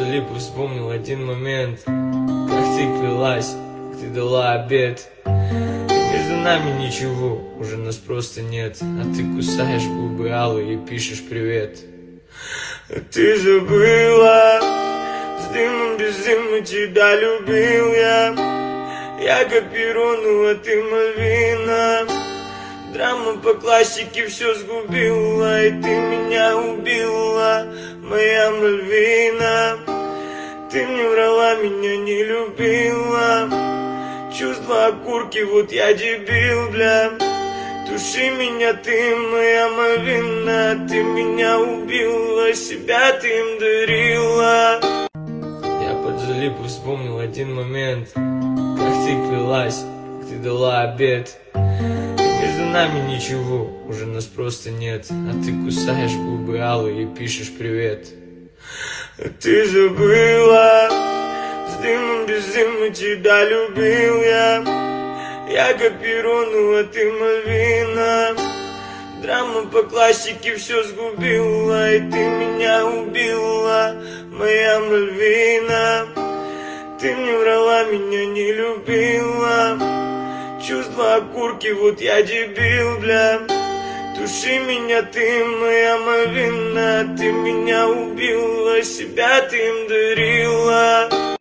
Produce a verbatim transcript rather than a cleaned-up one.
залип и вспомнил один момент, как ты клялась, как ты дала обет. Между нами ничего, уже нас просто нет, а ты кусаешь губы алые и пишешь привет. А ты забыла, с дымом без дыма тебя любил я. Я как Перону, а ты Мальвина. Драма по классике все сгубила, и ты меня убила, моя Мальвина. Ты мне врала, меня не любила. Чувства окурки, вот я дебил, бля. Туши меня ты, моя Мальвина. Ты меня убила, себя ты им дарила. Я под залип и вспомнил один момент, как ты клялась, как ты дала обет. Между нами ничего, уже нас просто нет, а ты кусаешь губы алые и пишешь привет. А ты забыла, с дымом без дыма тебя любил я. Я как Перону, а ты Мальвина. Драма по классике все сгубила, и ты меня убила, моя Мальвина. Ты мне врала, меня не любила. Чувства окурки, вот я дебил, бля. Туши меня ты, моя Мальвина. Ты меня убила, себя ты им дарила.